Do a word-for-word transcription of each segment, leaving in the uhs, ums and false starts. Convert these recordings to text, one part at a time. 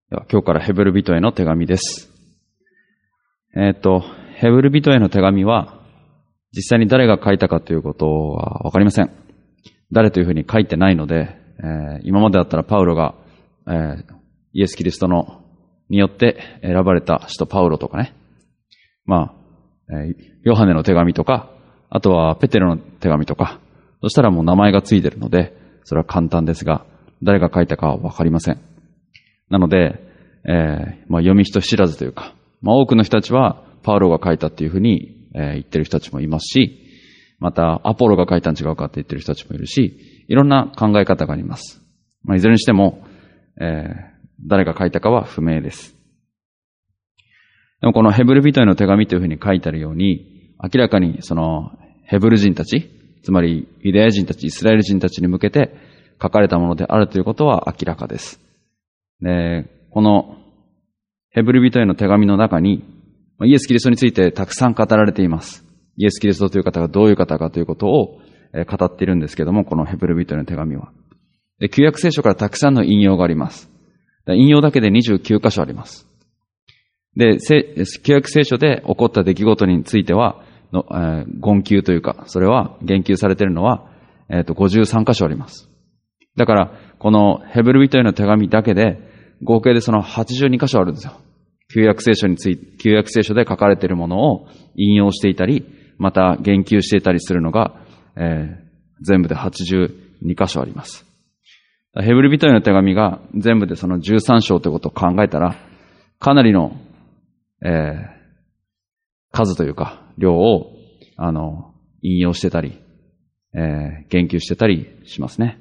では今日からヘブル人への手紙です。えっと、ヘブル人への手紙は、実際に誰が書いたかということはわかりません。誰というふうに書いてないので、えー、今までだったらパウロが、えー、イエス・キリストのによって選ばれた使徒パウロとかね。まあ、えー、ヨハネの手紙とか、あとはペテロの手紙とか、そしたらもう名前がついてるので、それは簡単ですが、誰が書いたかはわかりません。なので、えー、まあ読み人知らずというか、まあ多くの人たちはパウロが書いたっていうふうに、えー、言ってる人たちもいますし、またアポロが書いたん違うかって言ってる人たちもいるし、いろんな考え方があります。まあいずれにしても、えー、誰が書いたかは不明です。でもこのヘブル人への手紙というふうに書いてあるように、明らかにそのヘブル人たち、つまりユダヤ人たち、イスラエル人たちに向けて書かれたものであるということは明らかです。で、このヘブル人への手紙の中に、イエス・キリストについてたくさん語られています。イエス・キリストという方がどういう方かということを語っているんですけども、このヘブル人への手紙は。で、旧約聖書からたくさんの引用があります。引用だけでにじゅうきゅう箇所あります。で、旧約聖書で起こった出来事については、のえー、言及というか、それは言及されているのは、えっと、ごじゅうさん箇所あります。だから、このヘブル人への手紙だけで、合計でそのはちじゅうに箇所あるんですよ。旧約聖書について、旧約聖書で書かれているものを引用していたり、また言及していたりするのが、えー、全部ではちじゅうに箇所あります。ヘブル人への手紙が全部でそのじゅうさん章ということを考えたら、かなりの、えー、数というか、量を、あの、引用してたり、えー、言及してたりしますね。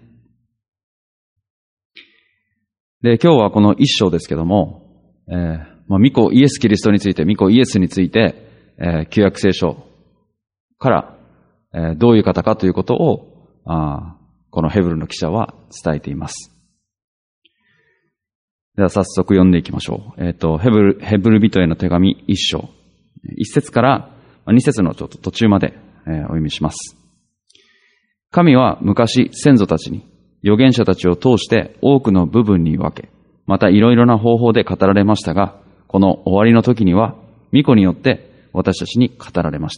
で、今日はこの一章ですけども、えー、まあ、御子イエス・キリストについて、御子イエスについて、えー、旧約聖書から、えー、どういう方かということを、あこのヘブルの記者は伝えています。では早速読んでいきましょう。えっと、ヘブル、ヘブル人への手紙一章。一節から二節のちょっと途中まで、えー、お読みします。神は昔先祖たちに預言者たちを通して多くの部分に分け、またいろいろな方法で語られましたが、この終わりの時には、御子によって私たちに語られました。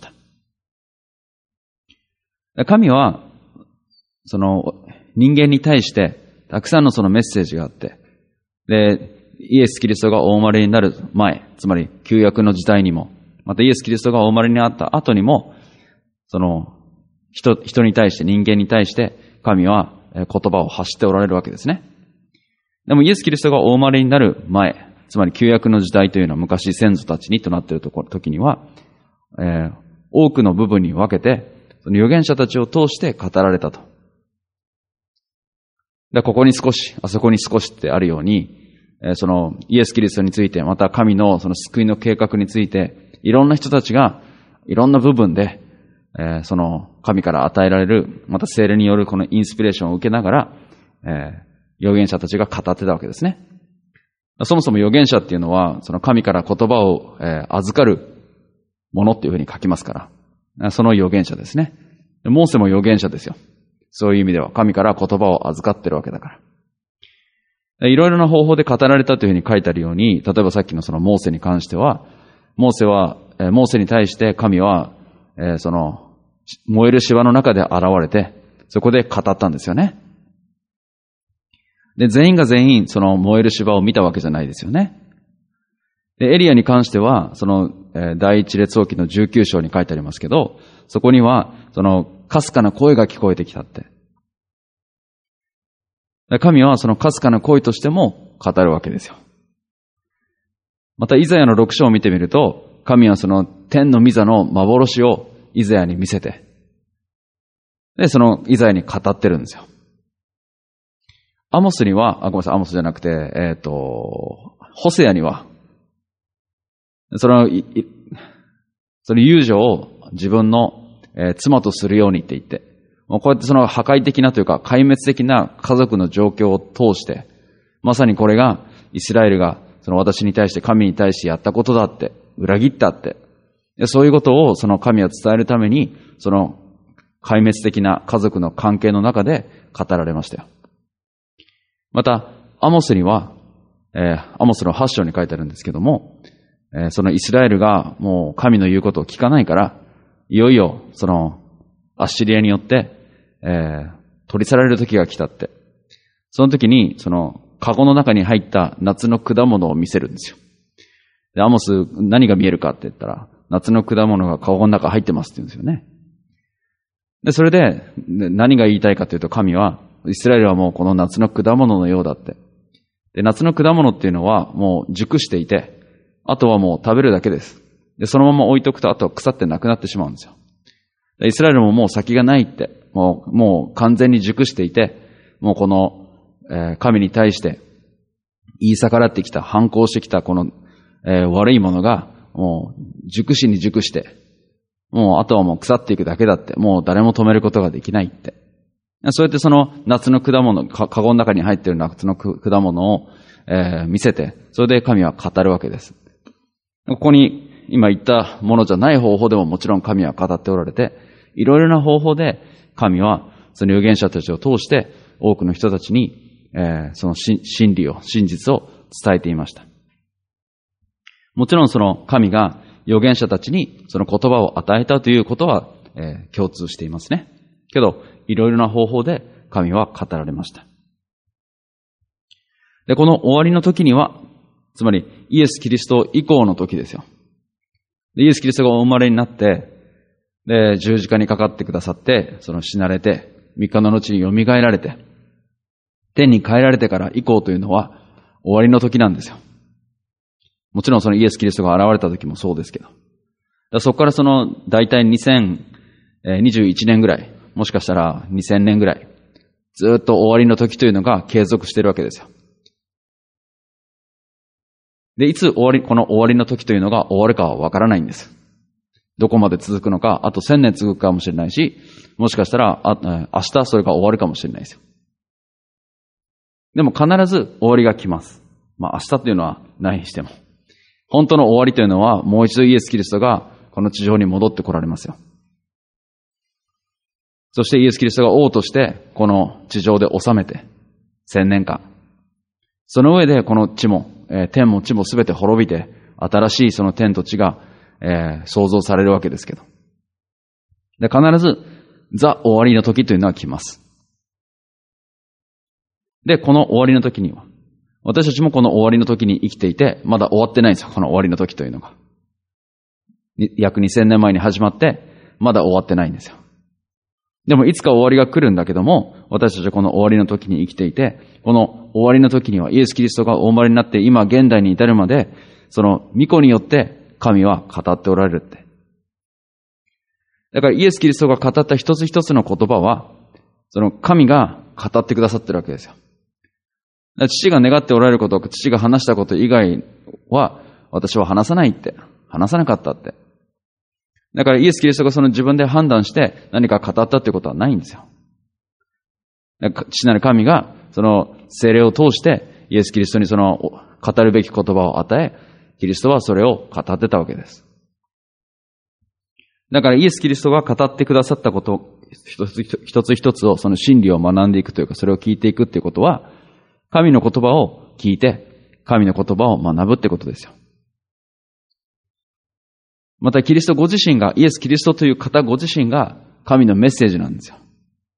神は、その人間に対してたくさんのそのメッセージがあって、で、イエス・キリストがお生まれになる前、つまり旧約の時代にも、またイエス・キリストがお生まれになった後にも、その人、人に対して、人間に対して神は言葉を発しておられるわけですね。でもイエス・キリストがお生まれになる前、つまり旧約の時代というのは昔先祖たちにとなっているところ時には、えー、多くの部分に分けて、その預言者たちを通して語られたと。で、ここに少し、あそこに少しってあるように、えー、そのイエス・キリストについて、また神のその救いの計画について、いろんな人たちがいろんな部分で、えー、その神から与えられる、また聖霊によるこのインスピレーションを受けながら、えー、預言者たちが語ってたわけですね。そもそも預言者っていうのは、その神から言葉を、えー、預かるものっていうふうに書きますから、その預言者ですね。モーセも預言者ですよ。そういう意味では神から言葉を預かってるわけだから。いろいろな方法で語られたというふうに書いてあるように、例えばさっきのそのモーセに関しては、モーセは、えー、モーセに対して神は、えー、その燃える芝の中で現れて、そこで語ったんですよね。で、全員が全員その燃える芝を見たわけじゃないですよね。で、エリアに関しては、その、えー、第一列王記のじゅうきゅう章に書いてありますけど、そこには、その、かすかな声が聞こえてきたって。神はそのかすかな声としても語るわけですよ。また、イザヤのろく章を見てみると、神はその天の御座の幻をイザヤに見せて、で、そのイザヤに語ってるんですよ。アモスには、あ、ごめんなさい、アモスじゃなくて、えっと、ホセアには、その、いいその遊女を自分の、えー、妻とするようにって言って、もうこうやってその破壊的なというか壊滅的な家族の状況を通して、まさにこれがイスラエルがその私に対して神に対してやったことだって、裏切ったって、そういうことをその神は伝えるために、その壊滅的な家族の関係の中で語られましたよ。また、アモスには、 えー、アモスのはち章に書いてあるんですけども、えー、そのイスラエルがもう神の言うことを聞かないから、いよいよそのアッシリアによって、えー、取り去られる時が来たって。その時に、そのカゴの中に入った夏の果物を見せるんですよ。で、アモス何が見えるかって言ったら、夏の果物がカゴの中入ってますって言うんですよね。で、それで何が言いたいかというと、神は、イスラエルはもうこの夏の果物のようだって。で、夏の果物っていうのはもう熟していて、あとはもう食べるだけです。で、そのまま置いとくと、あとは腐ってなくなってしまうんですよ。でイスラエルももう先がないって、もう、もう完全に熟していて、もうこの、えー、神に対して言い逆らってきた、反抗してきたこの、えー、悪いものが、もう熟しに熟して、もうあとはもう腐っていくだけだって、もう誰も止めることができないって。そうやってその夏の果物、か、カゴの中に入っている夏の果物を、えー、見せて、それで神は語るわけです。ここに今言ったものじゃない方法でももちろん神は語っておられて、いろいろな方法で神はその預言者たちを通して多くの人たちに、えー、その真理を、真実を伝えていました。もちろんその神が預言者たちにその言葉を与えたということは、えー、共通していますね。けど、いろいろな方法で神は語られました。で、この終わりの時には、つまりイエス・キリスト以降の時ですよ。でイエス・キリストがお生まれになって、で、十字架にかかってくださって、その死なれて、三日の後に蘇られて、天に帰られてから以降というのは終わりの時なんですよ。もちろんそのイエス・キリストが現れた時もそうですけど。だそこからその大体にせんにじゅういちねんぐらい、もしかしたらにせんねんぐらい、ずっと終わりの時というのが継続しているわけですよ。で、いつ終わり、この終わりの時というのが終わるかはわからないんです。どこまで続くのか、あと千年続くかもしれないし、もしかしたら、あ、明日それが終わるかもしれないですよ。でも必ず終わりが来ます。まあ明日というのはないにしても。本当の終わりというのは、もう一度イエス・キリストがこの地上に戻って来られますよ。そしてイエス・キリストが王として、この地上で治めて、千年間。その上でこの地も、えー、天も地もすべて滅びて、新しいその天と地が、えー、創造されるわけですけど。で、必ず、ザ・終わりの時というのは来ます。で、この終わりの時には、私たちもこの終わりの時に生きていて、まだ終わってないんですよ、この終わりの時というのが。約にせんねんまえに始まって、まだ終わってないんですよ。でもいつか終わりが来るんだけども、私たちはこの終わりの時に生きていて、この終わりの時にはイエス・キリストがお生まれになって今現代に至るまで、その御子によって神は語っておられるって。だからイエス・キリストが語った一つ一つの言葉は、その神が語ってくださってるわけですよ。父が願っておられること、父が話したこと以外は私は話さないって、話さなかったって。だからイエス・キリストがその自分で判断して何か語ったってことはないんですよ。父なる神がその聖霊を通してイエス・キリストにその語るべき言葉を与え、キリストはそれを語ってたわけです。だからイエス・キリストが語ってくださったこと、一つ一つ一つをその真理を学んでいくというか、それを聞いていくっていうことは、神の言葉を聞いて、神の言葉を学ぶってことですよ。またキリストご自身が、イエス・キリストという方ご自身が神のメッセージなんですよ。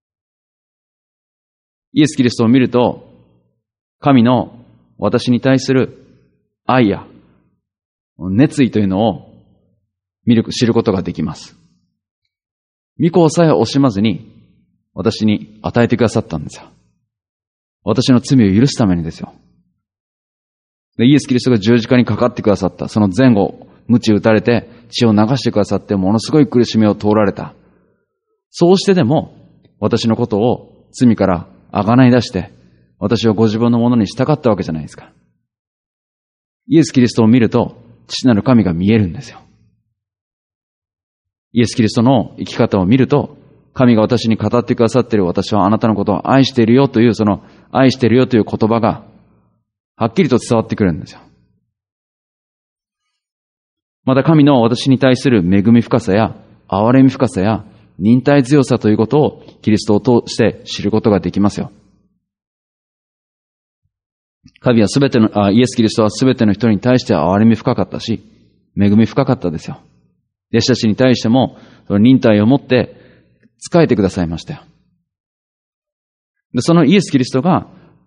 イエス・キリストを見ると、神の私に対する愛や熱意というのを見る、知ることができます。御子さえ惜しまずに私に与えてくださったんですよ。私の罪を許すためにですよ。でイエス・キリストが十字架にかかってくださった、その前後、鞭打たれて血を流してくださってものすごい苦しみを通られた。そうしてでも私のことを罪からあがない出して私をご自分のものにしたかったわけじゃないですか。イエス・キリストを見ると父なる神が見えるんですよ。イエス・キリストの生き方を見ると神が私に語ってくださっている、私はあなたのことを愛しているよという、その愛しているよという言葉がはっきりと伝わってくるんですよ。また神の私に対する恵み深さや憐れみ深さや忍耐強さということをキリストを通して知ることができますよ。 神はすべての、あ、イエス・キリストはすべての人に対して憐れみ深かったし、恵み深かったですよ。弟子たちに対しても、その忍耐を持って仕えてくださいましたよ。で、そのイエス・キリストが、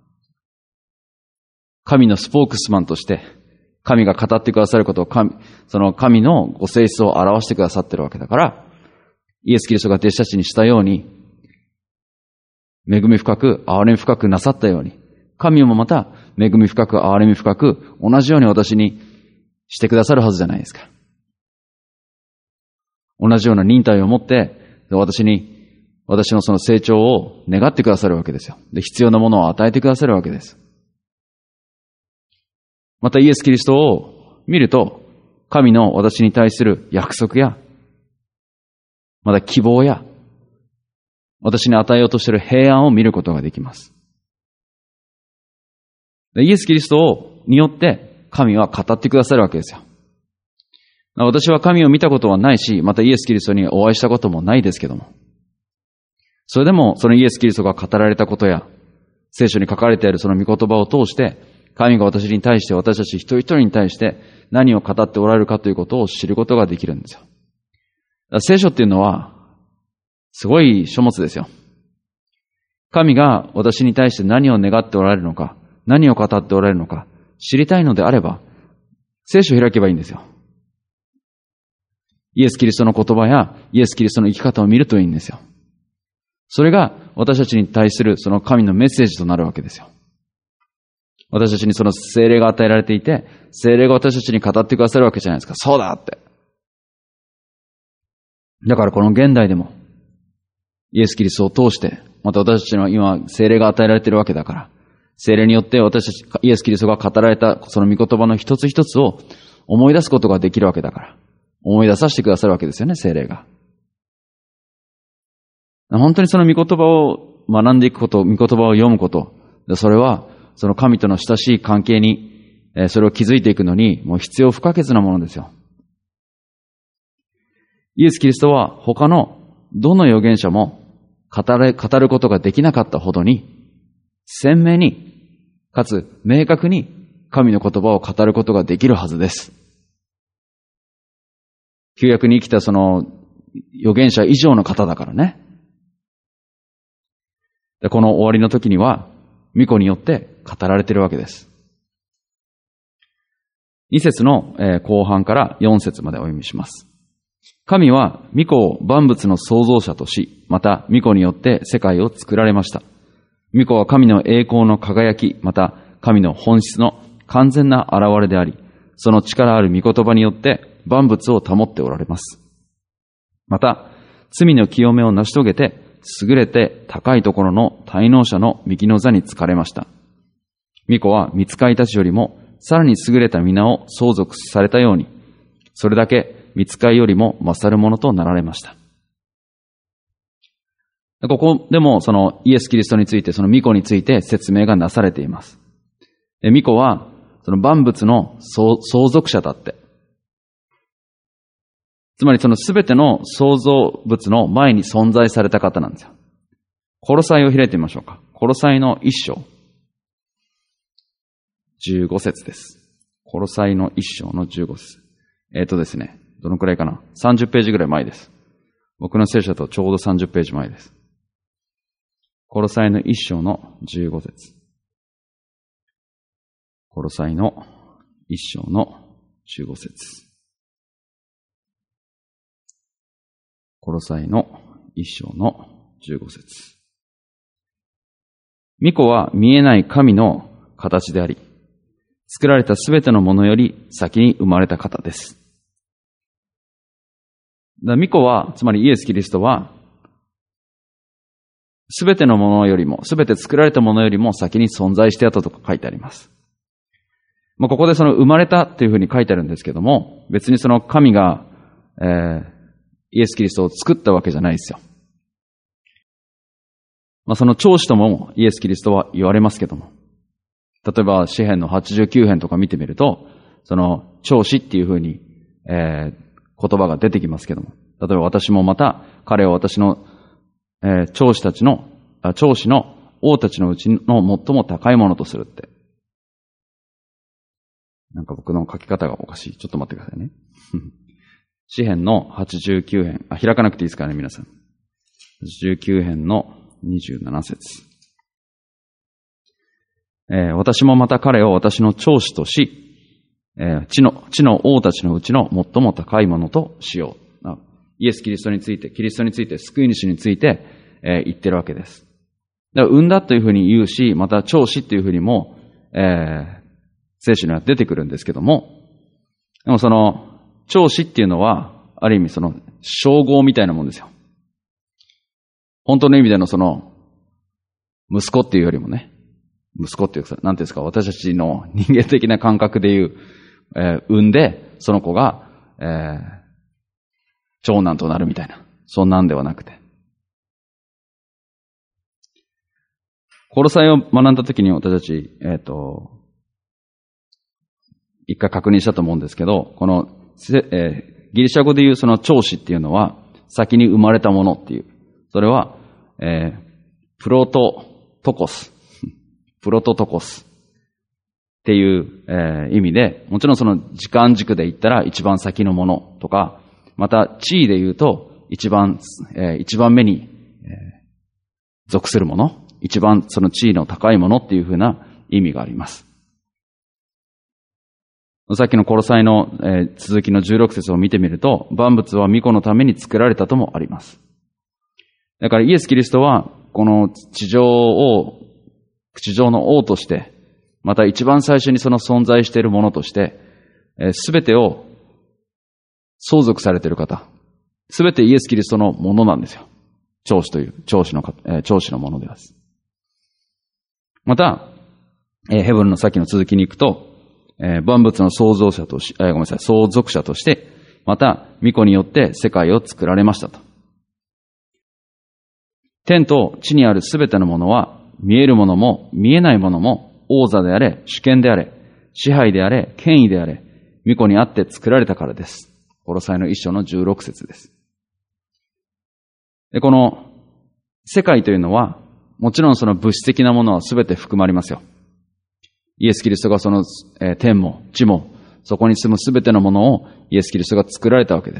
神のスポークスマンとして、神が語ってくださることを神、その神のご性質を表してくださっているわけだから、イエス・キリストが弟子たちにしたように、恵み深く、憐れみ深くなさったように、神もまた、恵み深く、憐れみ深く、同じように私にしてくださるはずじゃないですか。同じような忍耐を持って、私に、私のその成長を願ってくださるわけですよ。で、必要なものを与えてくださるわけです。またイエス・キリストを見ると、神の私に対する約束や、また希望や、私に与えようとしている平安を見ることができます。でイエス・キリストをによって神は語ってくださるわけですよ。私は神を見たことはないし、またイエス・キリストにお会いしたこともないですけども、それでもそのイエス・キリストが語られたことや、聖書に書かれているその御言葉を通して、神が私に対して、私たち一人一人に対して何を語っておられるかということを知ることができるんですよ。聖書っていうのは、すごい書物ですよ。神が私に対して何を願っておられるのか、何を語っておられるのか、知りたいのであれば、聖書を開けばいいんですよ。イエス・キリストの言葉や、イエス・キリストの生き方を見るといいんですよ。それが私たちに対するその神のメッセージとなるわけですよ。私たちにその聖霊が与えられていて、聖霊が私たちに語ってくださるわけじゃないですか。そうだって。だからこの現代でも、イエス・キリストを通して、また私たちには今聖霊が与えられているわけだから、聖霊によって私たち、イエス・キリストが語られたその御言葉の一つ一つを思い出すことができるわけだから、思い出させてくださるわけですよね、聖霊が。本当にその御言葉を学んでいくこと、御言葉を読むこと、それはその神との親しい関係に、それを築いていくのにもう必要不可欠なものですよ。イエス・キリストは他のどの預言者も語れ、語ることができなかったほどに、鮮明に、かつ明確に神の言葉を語ることができるはずです。旧約に生きたその預言者以上の方だからね。でこの終わりの時には、御子によって語られているわけです。に節の後半からよん節までお読みします。神は御子を万物の創造者とし、また御子によって世界を作られました。御子は神の栄光の輝き、また神の本質の完全な現れであり、その力ある御言葉によって万物を保っておられます。また、罪の清めを成し遂げて、優れて高いところの滞納者の右の座に就かれました。御子は御使いたちよりもさらに優れた皆を相続されたように、それだけ御使いよりも勝るものとなられました。ここでもそのイエス・キリストについて、その御子について説明がなされています。御子はその万物の相続者だって。つまりそのすべての創造物の前に存在された方なんですよ。コロサイを開いてみましょうか。コロサイの一章。じゅうご節です。コロサイの一章のじゅうご節。えっとですね、どのくらいかな ?さんじゅう ページぐらい前です。僕の聖書だとちょうどさんじゅうページ前です。コロサイの一章のじゅうご節。コロサイの一章のじゅうご節。コロサイの一章のじゅうご節。御子は見えない神の形であり、作られたすべてのものより先に生まれた方です。だ御子は、つまりイエス・キリストは、すべてのものよりも、すべて作られたものよりも先に存在してあったと書いてあります。まあ、ここでその生まれたというふうに書いてあるんですけども、別にその神が、えー、イエス・キリストを作ったわけじゃないですよ。まあ、その長子ともイエス・キリストは言われますけども、例えば詩編のはちじゅうきゅう編とか見てみると、その長子っていうふうに、えー、言葉が出てきますけども、例えば私もまた彼を私の、えー、長子たちの、長子の王たちのうちの最も高いものとするってなんか僕の書き方がおかしい。ちょっと待ってくださいね。詩編のはちじゅうきゅう編。あ、開かなくていいですからね、皆さん。はちじゅうきゅう編のにじゅうなな節。えー、私もまた彼を私の長子とし、えー、地の、地の王たちのうちの最も高いものとしよう。イエス・キリストについて、キリストについて、救い主について、えー、言ってるわけです。だから産んだというふうに言うし、また長子というふうにも、えー、聖書には出てくるんですけども、でもその、長子っていうのは、ある意味その、称号みたいなもんですよ。本当の意味でのその、息子っていうよりもね、息子っていうか、なんていうんですか、私たちの人間的な感覚でいう、えー、産んで、その子が、えー、長男となるみたいな、そんなんではなくて。コロサイを学んだときに私たち、えっと、一回確認したと思うんですけど、この、えー、ギリシャ語でいうその長子っていうのは、先に生まれたものっていう。それは、えー、プロトトコス。プロトトコスっていう、えー、意味で、もちろんその時間軸で言ったら一番先のものとか、また地位で言うと一番、えー、一番目に、えー、属するもの、一番その地位の高いものっていうふうな意味があります。さっきのコロサイの、えー、続きのじゅうろく節を見てみると、万物は御子のために作られたともあります。だからイエス・キリストはこの地上を地上の王として、また一番最初にその存在しているものとして、すべ、えー、てを相続されている方、すべてイエス・キリストのものなんですよ。長子という、長子の、えー、長子のものです。また、えー、ヘブルのさっきの続きに行くと、えー、万物の創造者とし、えー、ごめんなさい、相続者として、また、御子によって世界を作られましたと。天と地にあるすべてのものは、見えるものも見えないものも、王座であれ、主権であれ、支配であれ、権威であれ、御子にあって作られたからです。コロサイの一章のじゅうろく節です。で、この世界というのは、もちろんその物質的なものはすべて含まれますよ。イエス・キリストがその、えー、天も地も、そこに住むすべてのものをイエス・キリストが作られたわけです。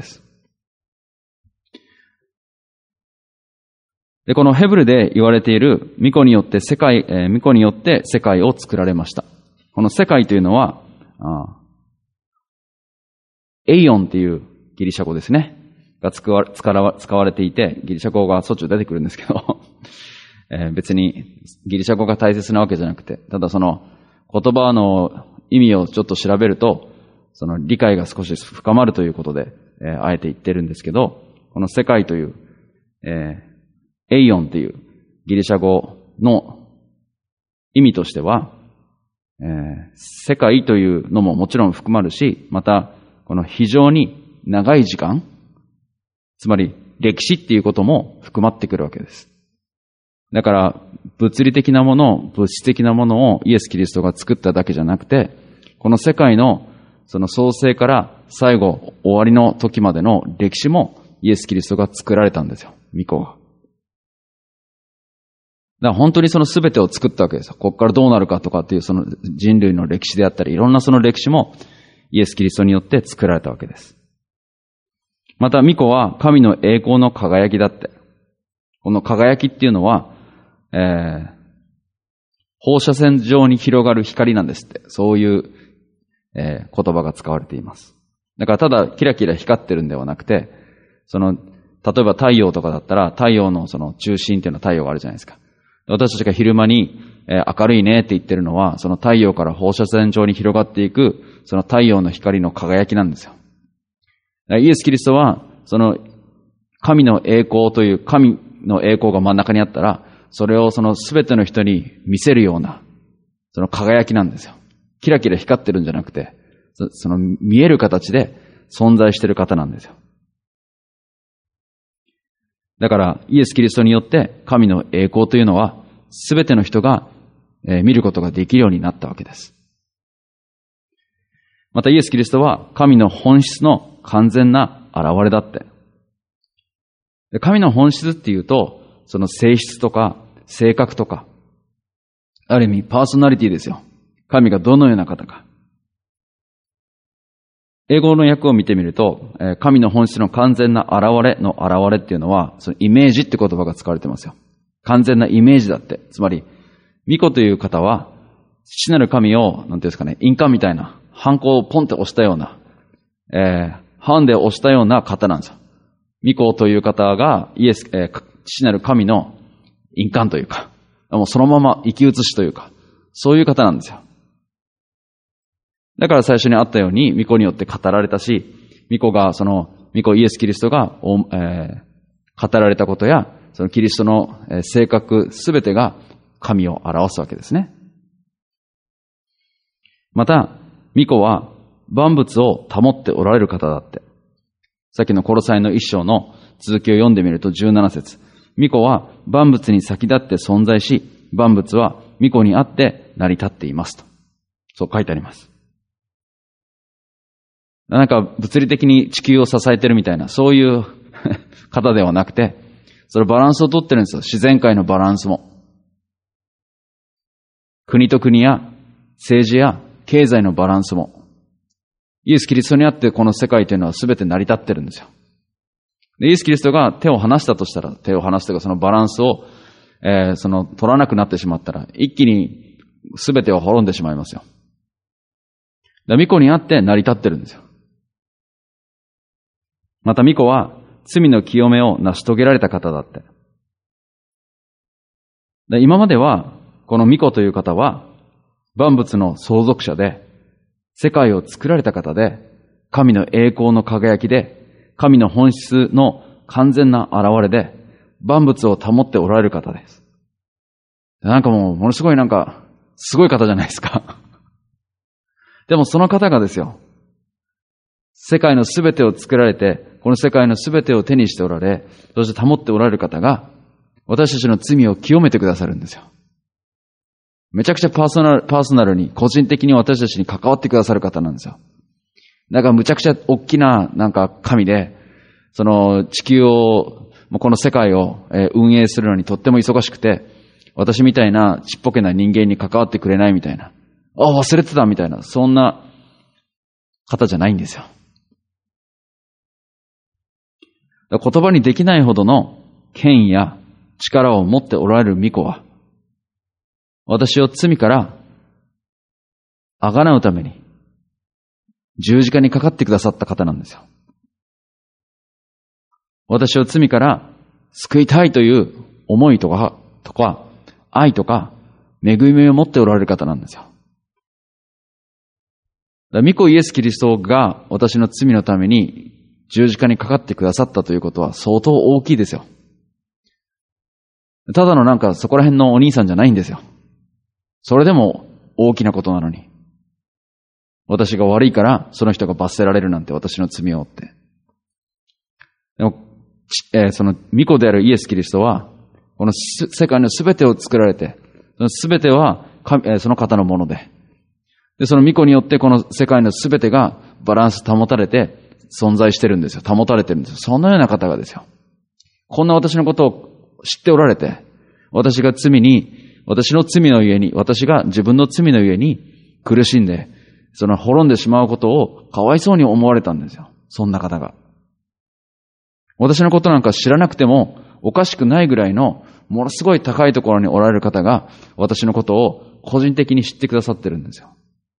で、このヘブルで言われている、御子によって世界、えー、御子によって世界を作られました。この世界というのは、あエイオンっていうギリシャ語ですね。が使わ、使わ、使われていて、ギリシャ語がしょっちゅう出てくるんですけど、えー、別にギリシャ語が大切なわけじゃなくて、ただその言葉の意味をちょっと調べると、その理解が少し深まるということで、えー、あえて言ってるんですけど、この世界という、えーエイオンっていうギリシャ語の意味としては、えー、世界というのももちろん含まるし、またこの非常に長い時間、つまり歴史っていうことも含まってくるわけです。だから物理的なもの、物質的なものをイエス・キリストが作っただけじゃなくて、この世界のその創生から最後終わりの時までの歴史もイエス・キリストが作られたんですよ、御子が。だから本当にその全てを作ったわけですよ。ここからどうなるかとかっていうその人類の歴史であったり、いろんなその歴史もイエス・キリストによって作られたわけです。また、御子は神の栄光の輝きだって。この輝きっていうのは、えー、放射線状に広がる光なんですって。そういう、えー、言葉が使われています。だからただキラキラ光ってるんではなくて、その、例えば太陽とかだったら、太陽のその中心っていうのは太陽があるじゃないですか。私たちが昼間に、えー、明るいねって言ってるのは、その太陽から放射線状に広がっていく、その太陽の光の輝きなんですよ。イエス・キリストは、その神の栄光という神の栄光が真ん中にあったら、それをその全ての人に見せるような、その輝きなんですよ。キラキラ光ってるんじゃなくて、その見える形で存在している方なんですよ。だから、イエス・キリストによって神の栄光というのは、すべての人が見ることができるようになったわけです。またイエス・キリストは神の本質の完全な現れだって。神の本質っていうと、その性質とか性格とか、ある意味パーソナリティですよ。神がどのような方か。 英語の訳を見てみると、神の本質の完全な現れの現れっていうのは、そのイメージって言葉が使われてますよ。完全なイメージだって。つまり、巫女という方は、父なる神を、なんていうんですかね、印鑑みたいな、ハンコをポンって押したような、えー、ハンで押したような方なんですよ。巫女という方が、イエス、えー、父なる神の印鑑というか、もうそのまま生き写しというか、そういう方なんですよ。だから最初にあったように、巫女によって語られたし、巫女が、その、巫女イエス・キリストが、えー、語られたことや、そのキリストの性格すべてが神を表すわけですね。また、巫女は万物を保っておられる方だって。さっきのコロサイの一章の続きを読んでみるとじゅうなな節。巫女は万物に先立って存在し、万物は巫女にあって成り立っていますと。そう書いてあります。なんか物理的に地球を支えてるみたいな、そういう方ではなくて、それバランスをとってるんですよ。自然界のバランスも。国と国や政治や経済のバランスも。イエス・キリストにあってこの世界というのは全て成り立ってるんですよ。でイエス・キリストが手を離したとしたら、手を離すというかそのバランスを、えー、その取らなくなってしまったら、一気に全てを滅んでしまいますよ。だ巫女にあって成り立ってるんですよ。また巫女は罪の清めを成し遂げられた方だって。で今までは、この巫女という方は、万物の相続者で、世界を作られた方で、神の栄光の輝きで、神の本質の完全な現れで、万物を保っておられる方です。なんかもう、ものすごいなんか、すごい方じゃないですか。でもその方がですよ、世界のすべてを作られて、この世界のすべてを手にしておられ、そして保っておられる方が、私たちの罪を清めてくださるんですよ。めちゃくちゃパーソナル、パーソナルに、個人的に私たちに関わってくださる方なんですよ。だからむちゃくちゃ大きな、なんか神で、その地球を、この世界を運営するのにとっても忙しくて、私みたいなちっぽけな人間に関わってくれないみたいな。あ、忘れてたみたいな、そんな方じゃないんですよ。言葉にできないほどの権威や力を持っておられる巫女は、私を罪からあがなうために十字架にかかってくださった方なんですよ。私を罪から救いたいという思いとか、とか愛とか恵みを持っておられる方なんですよ。巫女イエス・キリストが私の罪のために十字架にかかってくださったということは相当大きいですよ。ただのなんかそこら辺のお兄さんじゃないんですよ。それでも大きなことなのに。私が悪いからその人が罰せられるなんて、私の罪を負って。でも、えー、その巫女であるイエス・キリストは、この世界のすべてを作られて、そのすべてはその方のもので、で、その巫女によってこの世界のすべてがバランス保たれて存在してるんですよ。保たれてるんですよ。そのような方がですよ。こんな私のことを知っておられて、私が罪に、私の罪のゆえに、私が自分の罪のゆえに苦しんで、その滅んでしまうことをかわいそうに思われたんですよ。そんな方が。私のことなんか知らなくてもおかしくないぐらいのものすごい高いところにおられる方が私のことを個人的に知ってくださってるんですよ。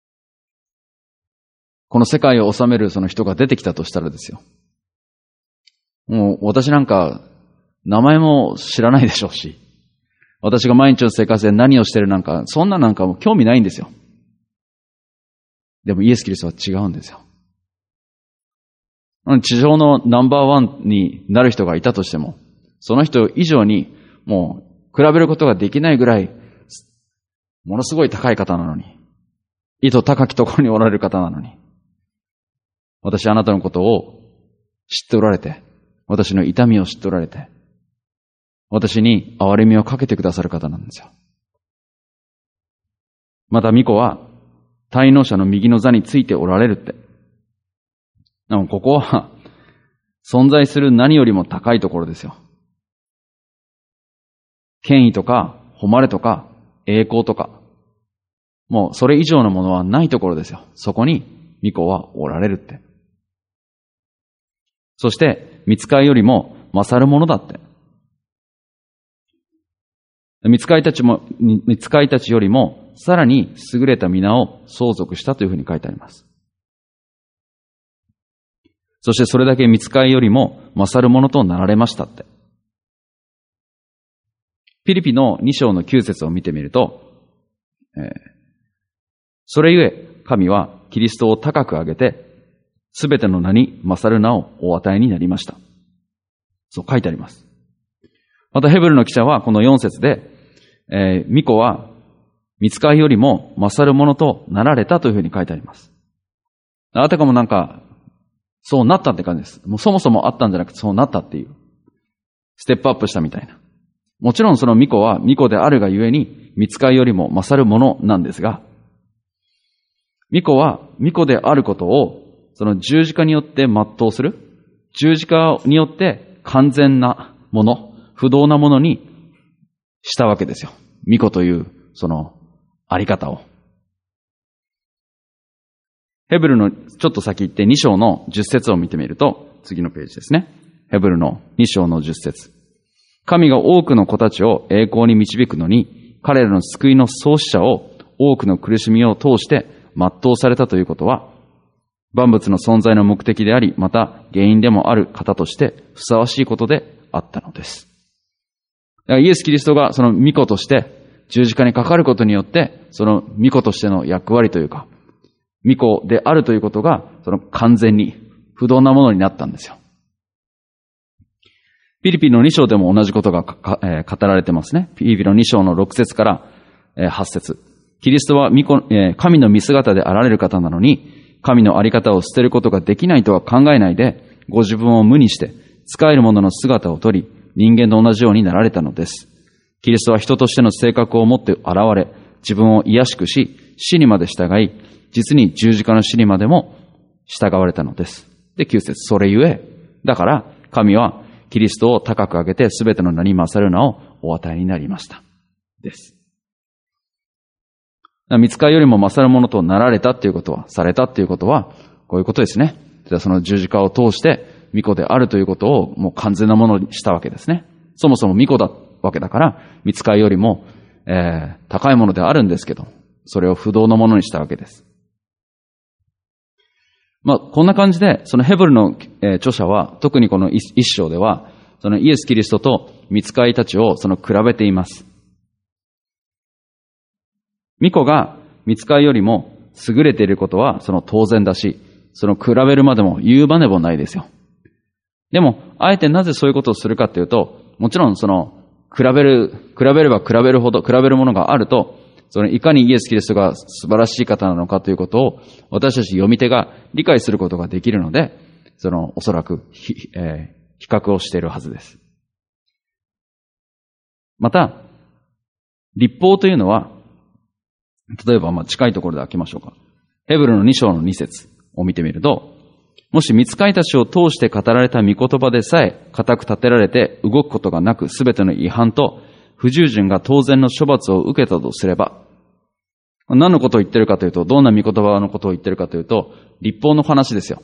この世界を治めるその人が出てきたとしたらですよ。もう私なんか名前も知らないでしょうし、私が毎日の生活で何をしてるなんか、そんななんかもう興味ないんですよ。でもイエス・キリストは違うんですよ。地上のナンバーワンになる人がいたとしても、その人以上にもう比べることができないぐらい、ものすごい高い方なのに、意図高きところにおられる方なのに、私あなたのことを知っておられて、私の痛みを知っておられて、私に憐れみをかけてくださる方なんですよ。また巫女は滞納者の右の座についておられるって。でもここは存在する何よりも高いところですよ。権威とか誉れとか栄光とか、もうそれ以上のものはないところですよ。そこに巫女はおられるって。 そして、御使いよりも勝るものだって。御使いたちも、御使いたちよりも、さらに優れた皆を相続したというふうに書いてあります。そしてそれだけ御使いよりも勝るものとなられましたって。ピリピのに章のきゅう節を見てみると、えー、それゆえ神はキリストを高く上げて、すべての名に勝る名をお与えになりました。そう書いてあります。またヘブルの記者はこのよん節で、えー、御子は御使いよりも勝るものとなられたというふうに書いてあります。あたかもなんか、そうなったって感じです。もうそもそもあったんじゃなくてそうなったっていう。ステップアップしたみたいな。もちろんその御子は御子であるがゆえに、御使いよりも勝るものなんですが、御子は御子であることを、その十字架によって全うする、十字架によって完全なもの、不動なものにしたわけですよ。御子というそのあり方を。ヘブルのちょっと先行ってに章のじゅっ節を見てみると、次のページですね。ヘブルのに章のじゅっ節。神が多くの子たちを栄光に導くのに、彼らの救いの創始者を多くの苦しみを通して全うされたということは、万物の存在の目的であり、また原因でもある方としてふさわしいことであったのです。イエス・キリストがその御子として十字架にかかることによって、その御子としての役割というか、御子であるということが、その完全に不動なものになったんですよ。ピリピのに章でも同じことがか、えー、語られてますね。ピリピのに章のろく節から、えー、はち節。キリストは御子、えー、神の見姿であられる方なのに、神のあり方を捨てることができないとは考えないで、ご自分を無にして、使えるものの姿をとり、人間と同じようになられたのです。キリストは人としての性格を持って現れ、自分を卑しくし、死にまで従い、実に十字架の死にまでも従われたのです。で、きゅう節。それゆえ、だから、神はキリストを高く上げて、すべての名に勝る名をお与えになりました。です。御使いよりも勝るものとなられたっていうことは、されたっていうことは、こういうことですね。じゃあその十字架を通して、御子であるということをもう完全なものにしたわけですね。そもそも御子だわけだから、御使いよりも、えー、高いものであるんですけど、それを不動のものにしたわけです。まあ、こんな感じで、そのヘブルの、えー、著者は、特にこの一章では、そのイエス・キリストと御使いたちをその比べています。御子が御使いよりも優れていることはその当然だし、その比べるまでも言うまでもないですよ。でも、あえてなぜそういうことをするかというと、もちろんその、比べる、比べれば比べるほど、比べるものがあると、そのいかにイエス・キリストが素晴らしい方なのかということを、私たち読み手が理解することができるので、その、おそらく、ひえー、比較をしているはずです。また、律法というのは、例えば、まあ、近いところで開けましょうか。ヘブルのに章のに節を見てみると、もし御使いたちを通して語られた御言葉でさえ固く立てられて動くことがなく、すべての違反と不従順が当然の処罰を受けたとすれば、何のことを言ってるかというと、どんな御言葉のことを言ってるかというと、律法の話ですよ。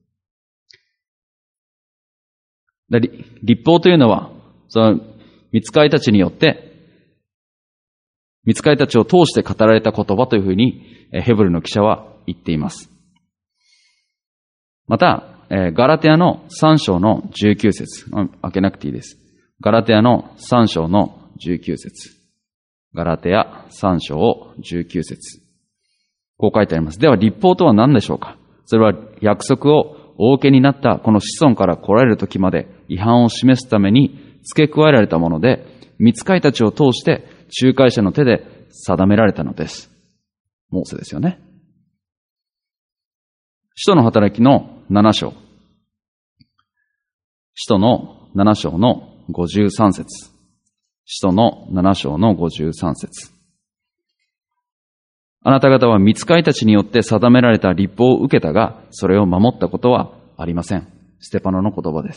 律法というのは、その御使いたちによって、御使いたちを通して語られた言葉というふうに、ヘブルの記者は言っています。また、ガラテヤのさん章のじゅうきゅう節。開けなくていいです。ガラテヤのさん章のじゅうきゅう節。ガラテヤさん章じゅうきゅう節。こう書いてあります。では、律法とは何でしょうか？それは約束をお受けになったこの子孫から来られる時まで違反を示すために付け加えられたもので、御使いたちを通して仲介者の手で定められたのです。モーセですよね。使徒の働きのなな章。使徒のなな章のごじゅうさん節。使徒のなな章のごじゅうさん節。あなた方は御使いたちによって定められた律法を受けたが、それを守ったことはありません。ステパノの言葉です。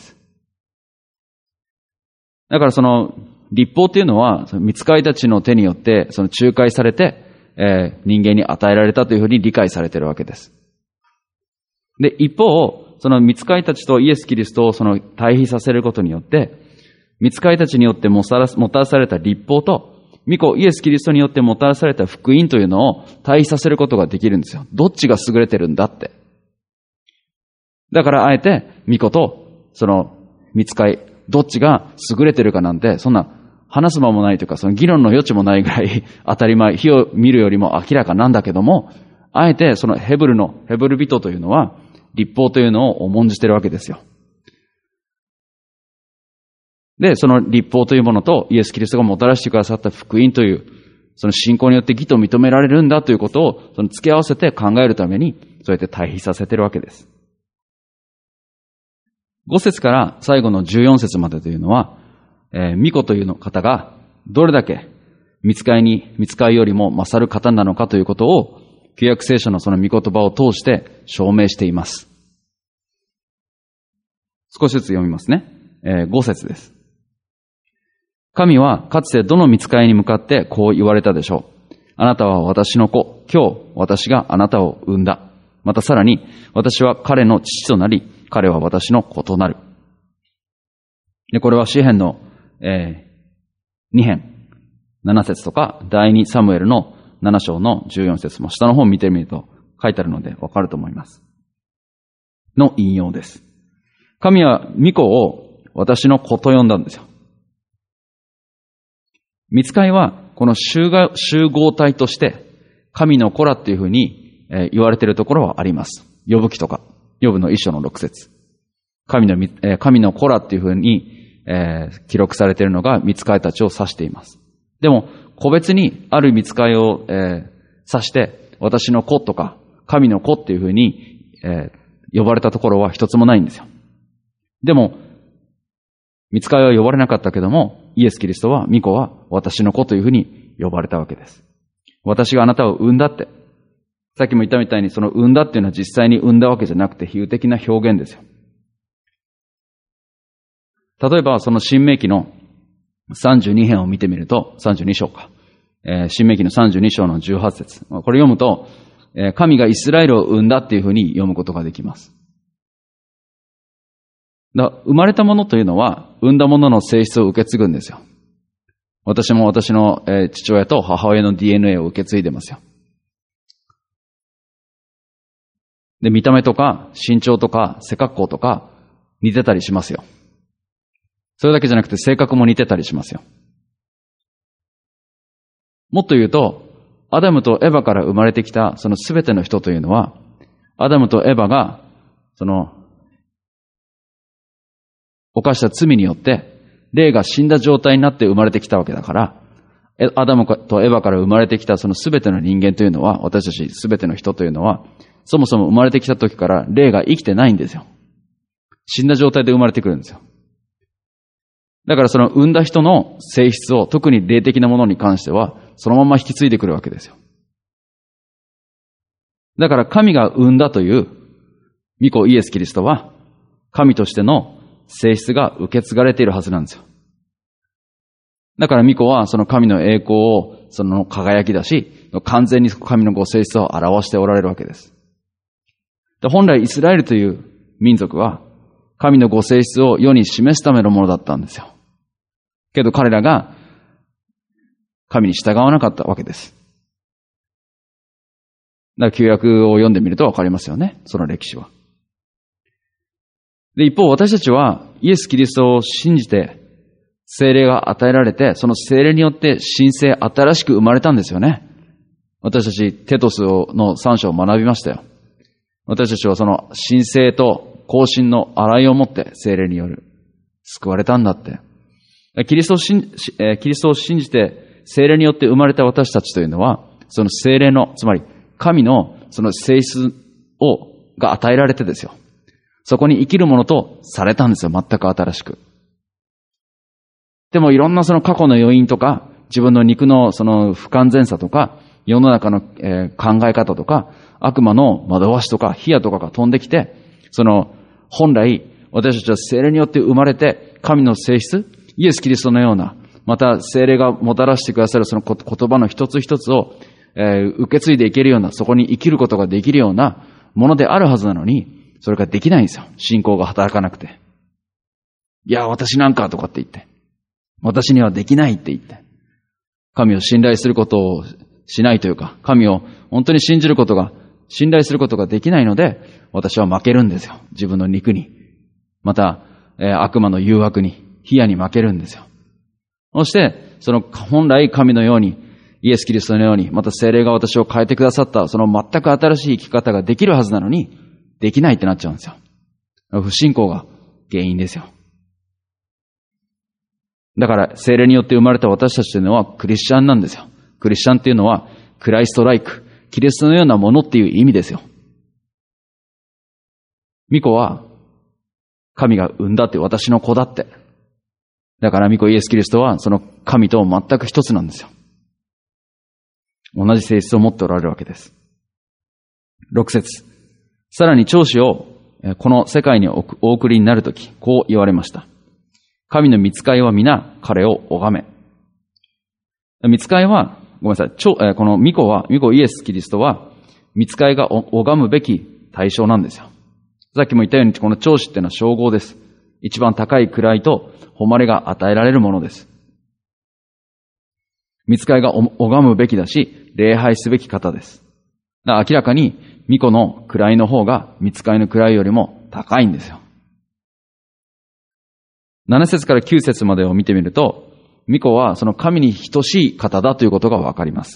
だからその律法っていうのは、御使いたちの手によってその仲介されて、えー、人間に与えられたというふうに理解されているわけです。で、一方、 その御使いたちとイエス・キリストをその対比させることによって、御使いたちによってもたらされた律法と、御子イエス・キリストによってもたらされた福音というのを対比させることができるんですよ。どっちが優れてるんだって。だからあえて、御子とその御使い、どっちが優れてるかなんて、そんな話す間もないというか、その議論の余地もないぐらい当たり前、火を見るよりも明らかなんだけども、あえてそのヘブルの、ヘブル人というのは、律法というのを重んじてるわけですよ。で、その律法というものとイエス・キリストがもたらしてくださった福音という、その信仰によって義と認められるんだということを、その付け合わせて考えるために、そうやって対比させてるわけです。ご節から最後のじゅうよん節までというのは、えー、御子というの方が、どれだけ御使いに、御使いよりも勝る方なのかということを、旧約聖書のその御言葉を通して証明しています。少しずつ読みますね。えー、ご節です。神はかつてどの御使いに向かってこう言われたでしょう。あなたは私の子、今日私があなたを産んだ。またさらに私は彼の父となり、彼は私の子となる。で、これは詩編の、えー、に編、なな節とか、第二サムエルのなな章のじゅうよん節も下の方を見てみると書いてあるのでわかると思います。の引用です。神は御子を私の子と呼んだんですよ。御使いはこの集合体として神の子らっていうふうに言われているところはあります。ヨブ記とか、ヨブの一章の六節。神の、神の子らっていうふうに、えー、記録されているのが御使いたちを指しています。でも、個別にある御使いを、えー、指して、私の子とか、神の子っていうふうに、えー、呼ばれたところは一つもないんですよ。でも、御使いは呼ばれなかったけども、イエス・キリストは、御子は私の子というふうに呼ばれたわけです。私があなたを産んだって。さっきも言ったみたいに、その産んだっていうのは実際に産んだわけじゃなくて比喩的な表現ですよ。例えば、その新明記のさんじゅうに編を見てみると、さんじゅうに章か。えー、新明記のさんじゅうに章のじゅうはち節。これ読むと、えー、神がイスラエルを産んだっていうふうに読むことができます。だ生まれたものというのは、産んだものの性質を受け継ぐんですよ。私も私の、えー、父親と母親の ディーエヌエー を受け継いでますよ。で、見た目とか身長とか背格好とか似てたりしますよ。それだけじゃなくて性格も似てたりしますよ。もっと言うと、アダムとエバから生まれてきたそのすべての人というのは、アダムとエバがその犯した罪によって霊が死んだ状態になって生まれてきたわけだから、アダムとエバから生まれてきたそのすべての人間というのは、私たちすべての人というのは、そもそも生まれてきた時から霊が生きてないんですよ。死んだ状態で生まれてくるんですよ。だからその産んだ人の性質を、特に霊的なものに関しては、そのまま引き継いでくるわけですよ。だから神が産んだという御子イエス・キリストは、神としての性質が受け継がれているはずなんですよ。だから御子はその神の栄光をその輝き出し、完全に神のご性質を表しておられるわけです。で本来イスラエルという民族は、神のご性質を世に示すためのものだったんですよ。けど彼らが神に従わなかったわけです。だから旧約を読んでみるとわかりますよね、その歴史は。で、一方私たちはイエス・キリストを信じて聖霊が与えられて、その聖霊によって新生、新しく生まれたんですよね。私たちテトスのさん章を学びましたよ。私たちはその新生と更新の洗いをもって聖霊による救われたんだって。キリストを信じ、キリストを信じて聖霊によって生まれた私たちというのは、その聖霊の、つまり神のその性質を、が与えられてですよ。そこに生きるものとされたんですよ。全く新しく。でもいろんなその過去の余因とか、自分の肉のその不完全さとか、世の中の、えー、考え方とか、悪魔の惑わしとか、火矢とかが飛んできて、その本来私たちは聖霊によって生まれて、神の性質、イエス・キリストのような、また聖霊がもたらしてくださるその言葉の一つ一つを、えー、受け継いでいけるような、そこに生きることができるようなものであるはずなのに、 それができないんですよ。信仰が働かなくて。いや、私なんかとかって言って。私にはできないって言って。神を信頼することをしないというか、神を本当に信じることが、信頼することができないので、私は負けるんですよ。自分の肉に。また、えー、悪魔の誘惑に、火矢に負けるんですよ。そして、その本来神のように、イエス・キリストのように、また聖霊が私を変えてくださった、その全く新しい生き方ができるはずなのに、できないってなっちゃうんですよ。不信仰が原因ですよ。だから、聖霊によって生まれた私たちというのはクリスチャンなんですよ。クリスチャンっていうのは、クライストライク、キリストのようなものっていう意味ですよ。巫女は、神が産んだって私の子だって。だから巫女イエス・キリストは、その神と全く一つなんですよ。同じ性質を持っておられるわけです。六節。さらに長子をこの世界にお送りになるとき、こう言われました。神の御使いは皆彼を拝め。御使いは、ごめんなさい、この巫女は、巫女イエス・キリストは、御使いが拝むべき対象なんですよ。さっきも言ったように、この長子っていうのは称号です。一番高い位と誉れが与えられるものです。御使いが拝むべきだし、礼拝すべき方です。だから明らかに、巫女の位の方が御使いの位よりも高いんですよ。なな節からきゅう節までを見てみると、巫女はその神に等しい方だということがわかります。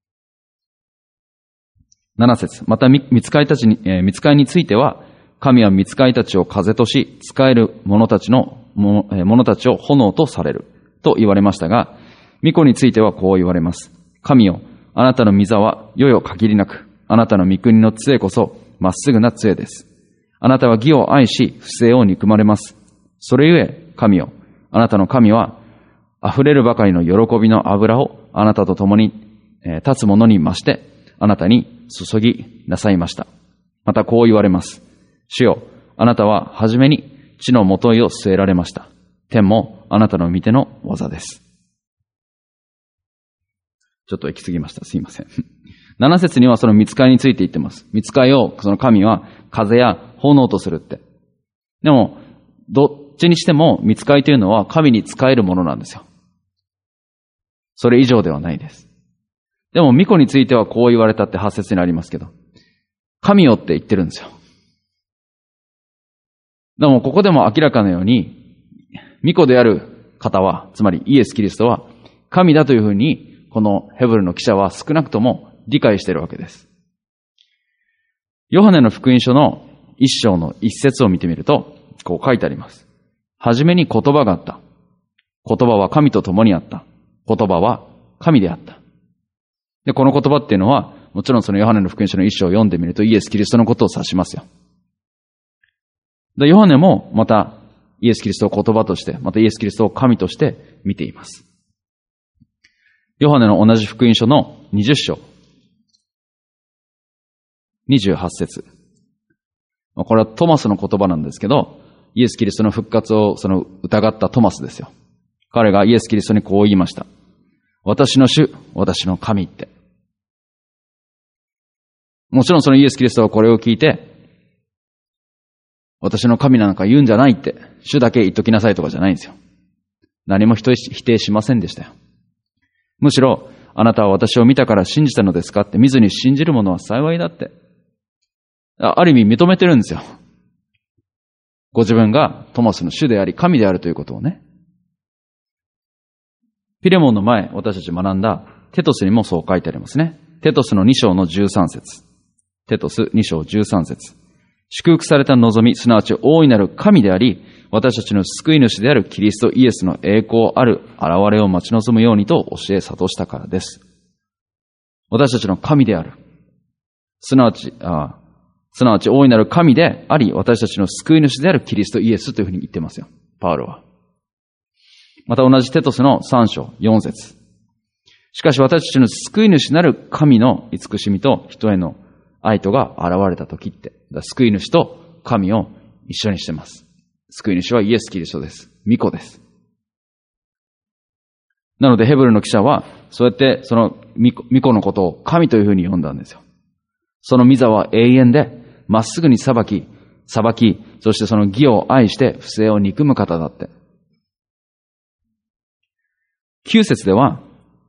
なな節。また御使いたちに、えー、御使いについては、神は御使いたちを風とし、使える者たちの、者、えー、者たちを炎とされる。と言われましたが、巫女についてはこう言われます。神よ、あなたの御座は世々限りなく、あなたの御国の杖こそまっすぐな杖です。あなたは義を愛し、不正を憎まれます。それゆえ、神よ、あなたの神は、溢れるばかりの喜びの油をあなたと共に、えー、立つ者に増して、あなたに注ぎなさいました。またこう言われます。主よ、あなたははじめに地の元いを据えられました。天もあなたの御手の技です。ちょっと行き過ぎました。すいません。七節にはその御使いについて言ってます。御使いをその神は風や炎とするって。でも、どっちにしても御使いというのは神に仕えるものなんですよ。それ以上ではないです。でも、巫女についてはこう言われたって八節にありますけど、神よって言ってるんですよ。でも、ここでも明らかなように、巫女である方は、つまりイエス・キリストは、神だというふうに、このヘブルの記者は少なくとも理解しているわけです。ヨハネの福音書の一章の一節を見てみると、こう書いてあります。はじめに言葉があった。言葉は神と共にあった。言葉は神であった。で、この言葉っていうのは、もちろんそのヨハネの福音書の一章を読んでみるとイエス・キリストのことを指しますよ。で、ヨハネもまたイエス・キリストを言葉として、またイエス・キリストを神として見ています。ヨハネの同じ福音書のにじゅっ章。にじゅうはち節。これはトマスの言葉なんですけど、イエス・キリストの復活をその疑ったトマスですよ。彼がイエス・キリストにこう言いました。私の主、私の神って。もちろんそのイエス・キリストはこれを聞いて、私の神なんか言うんじゃないって、主だけ言っときなさいとかじゃないんですよ。何も否定しませんでしたよ。むしろ、あなたは私を見たから信じたのですかって見ずに信じる者は幸いだって。ある意味認めてるんですよ。ご自分がトマスの主であり神であるということをね。ピレモンの前、私たち学んだテトスにもそう書いてありますね。テトスのに章のじゅうさん節。テトスに章じゅうさん節。祝福された望み、すなわち大いなる神であり、私たちの救い主であるキリストイエスの栄光ある現れを待ち望むようにと教え諭したからです。私たちの神である。すなわち、あすなわち大いなる神であり、私たちの救い主であるキリストイエスというふうに言ってますよ。パウロは。また同じテトスのさん章よん節。しかし私たちの救い主なる神の慈しみと人への愛とが現れたときって、救い主と神を一緒にしてます。救い主はイエス・キリストです。御子です。なのでヘブルの記者は、そうやってその御子のことを神というふうに呼んだんですよ。その御座は永遠で、まっすぐに裁き、 裁き、そしてその義を愛して不正を憎む方だって。きゅう節では、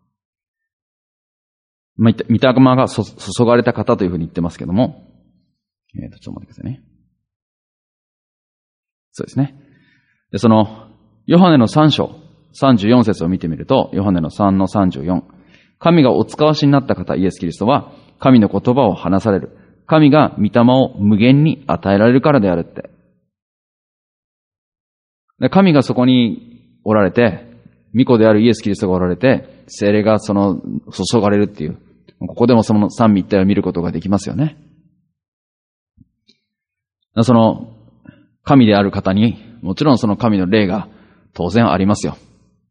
御霊が注がれた方というふうに言ってますけども、えっと、ちょっと待ってくださいね。そうですね。で、その、ヨハネのさん章、さんじゅうよん節を見てみると、ヨハネのさんのさんじゅうよん。神がお使わしになった方、イエス・キリストは、神の言葉を話される。神が御霊を無限に与えられるからであるって。で、神がそこにおられて、御子であるイエス・キリストがおられて、聖霊がその、注がれるっていう、ここでもその三位一体を見ることができますよね。その、神である方に、もちろんその神の霊が当然ありますよ。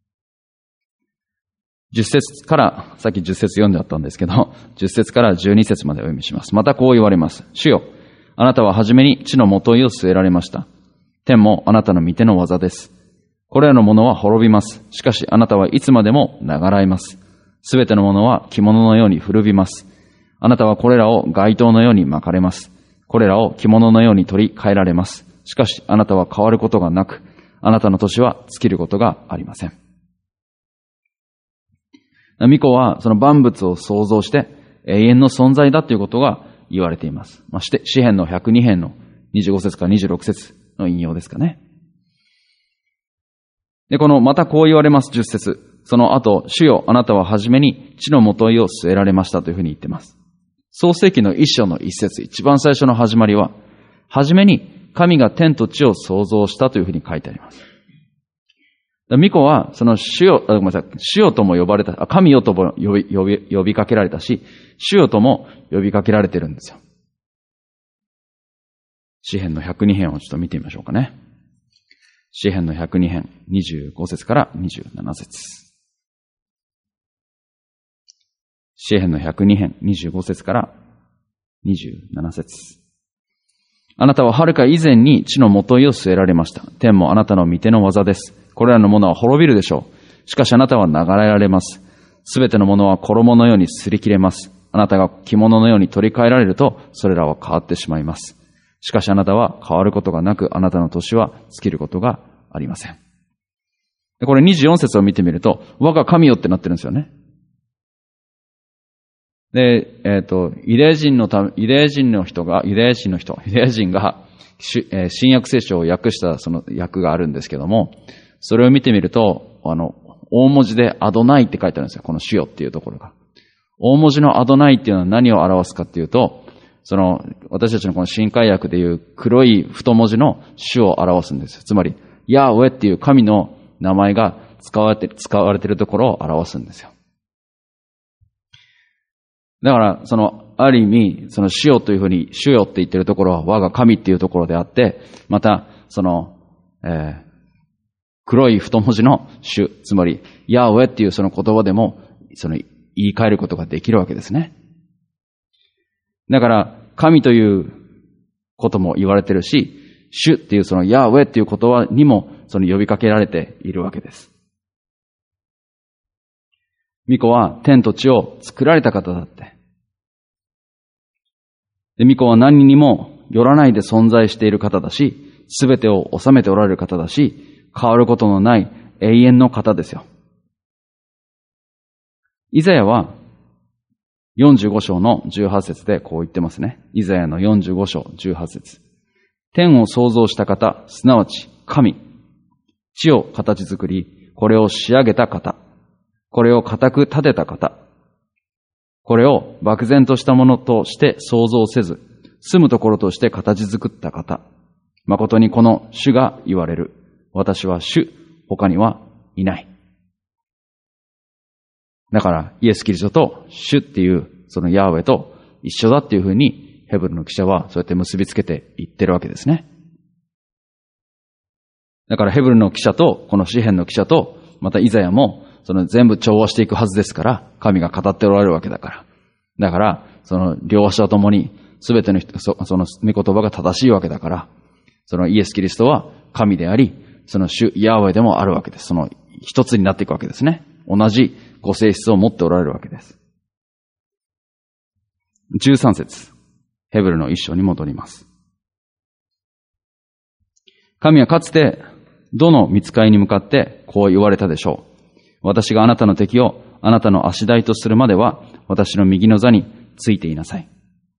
じゅっ節から、さっきじゅっ節読んじゃったんですけど、じゅっ節からじゅうに節までお読みします。またこう言われます。主よ、あなたは初めに地の元いを据えられました。天もあなたの御手の技です。これらのものは滅びます。しかしあなたはいつまでも長らえます。すべてのものは着物のように古びます。あなたはこれらを街灯のように巻かれます。これらを着物のように取り替えられます。しかしあなたは変わることがなく、あなたの年は尽きることがありません。御子はその万物を創造して永遠の存在だということが言われています。まあ、して詩編のひゃくに編のにじゅうご節からにじゅうろく節の引用ですかね。で、このまたこう言われますじゅっ節。その後、主よあなたは初めに地の元いを据えられましたというふうに言っています。創世記の一章の一節、一番最初の始まりは、初めに神が天と地を創造したというふうに書いてあります。御子は、その主よ、ごめんなさい、主よとも呼ばれた、神よとも呼び、呼び、呼びかけられたし、主よとも呼びかけられてるんですよ。詩編のひゃくに編をちょっと見てみましょうかね。詩編のひゃくに編、にじゅうご節からにじゅうなな節。詩編のひゃくに編、にじゅうご節からにじゅうなな節。あなたは遥か以前に地の元いを据えられました。天もあなたの御手の技です。これらのものは滅びるでしょう。しかしあなたは流れられます。すべてのものは衣のように擦り切れます。あなたが着物のように取り替えられると、それらは変わってしまいます。しかしあなたは変わることがなく、あなたの年は尽きることがありません。これにじゅうよん節を見てみると、我が神よってなってるんですよね。で、えっと、ユダヤ人のため、ユダヤ人の人が、ユダヤ人の人、ユダヤ人が、新約聖書を訳したその訳があるんですけども、それを見てみると、あの、大文字でアドナイって書いてあるんですよ。この主よっていうところが。大文字のアドナイっていうのは何を表すかっていうと、その、私たちのこの新海訳でいう黒い太文字の主を表すんですよ。つまり、ヤーウェっていう神の名前が使われて、使われているところを表すんですよ。だから、その、ある意味、その主よというふうに、主よって言ってるところは我が神っていうところであって、また、その、えー、黒い太文字の主、つまり、ヤーウェっていうその言葉でも、その、言い換えることができるわけですね。だから、神ということも言われてるし、主っていうそのヤーウェっていう言葉にも、その呼びかけられているわけです。御子は天と地を作られた方だって。で、御子は何にもよらないで存在している方だし、すべてを治めておられる方だし、変わることのない永遠の方ですよ。イザヤはよんじゅうご章のじゅうはち節でこう言ってますね。イザヤのよんじゅうご章じゅうはち節。天を創造した方、すなわち神。地を形作り、これを仕上げた方。これを固く立てた方。これを漠然としたものとして創造せず、住むところとして形作った方。誠にこの主が言われる。私は主、他にはいない。だから、イエス・キリストと主っていう、そのヤーウェと一緒だっていうふうに、ヘブルの記者はそうやって結びつけて言ってるわけですね。だからヘブルの記者と、この詩編の記者と、またイザヤも、その全部調和していくはずですから、神が語っておられるわけだから。だから、その両者ともに、すべての人、そ, その御言葉が正しいわけだから、そのイエス・キリストは神であり、その主ヤーウェでもあるわけです。その一つになっていくわけですね。同じご性質を持っておられるわけです。じゅうさん節、ヘブルの一章に戻ります。 神はかつて、どの御使いに向かってこう言われたでしょう。私があなたの敵をあなたの足台とするまでは、私の右の座についていなさい。